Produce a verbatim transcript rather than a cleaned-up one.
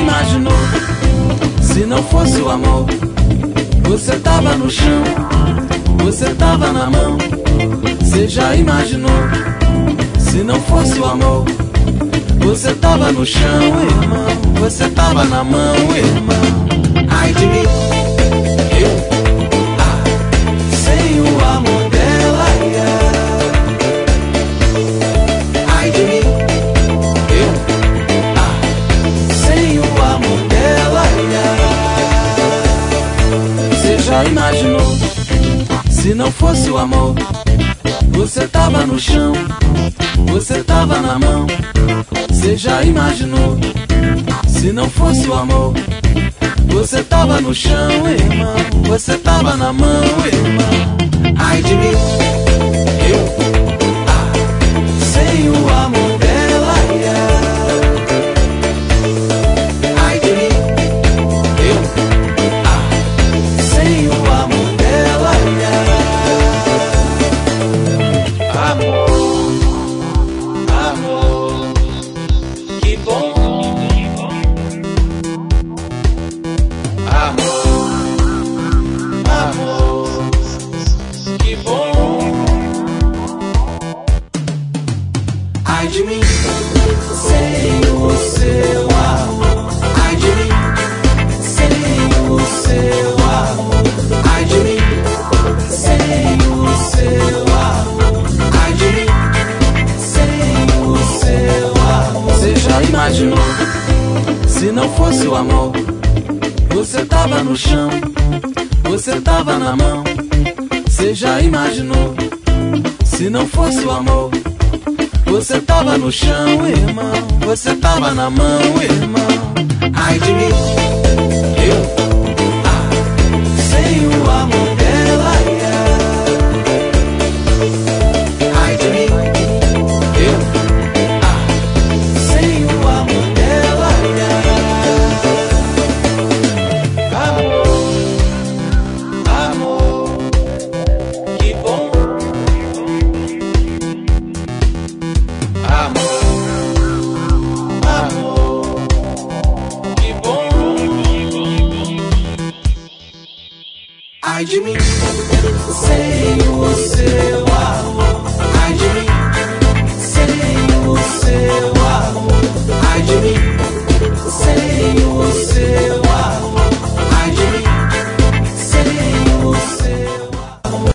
imaginou? Se não fosse o amor, você tava no chão, você tava na mão. Você já imaginou? Se não fosse o amor, você tava no chão, irmão, você tava na mão, irmão. Ai de mim, eu, ah, sem o amor dela, yeah. Ai de mim, eu, ah, sem o amor dela, yeah. Você já imaginou? Se não fosse o amor, você tava no chão, você tava na mão. Você já imaginou? Se não fosse o amor, você tava no chão, irmão, você tava na mão, irmão. Ai de mim, eu, ah, sem o amor dela, yeah. Ai de mim, eu, ah, sem o amor dela, yeah. Amor, amor, que bom. Amor, amor, que bom. Ai de mim, sem o seu amor. Ai de mim, sem o seu amor. Ai de mim, sem o seu amor. Ai de mim, sem o seu amor. Você já imaginou? Se não fosse o amor, você tava no chão, você tava na mão. Você já imaginou? Se não fosse o amor, você tava no chão, irmão, você tava na mão, irmão. Ai de mim, eu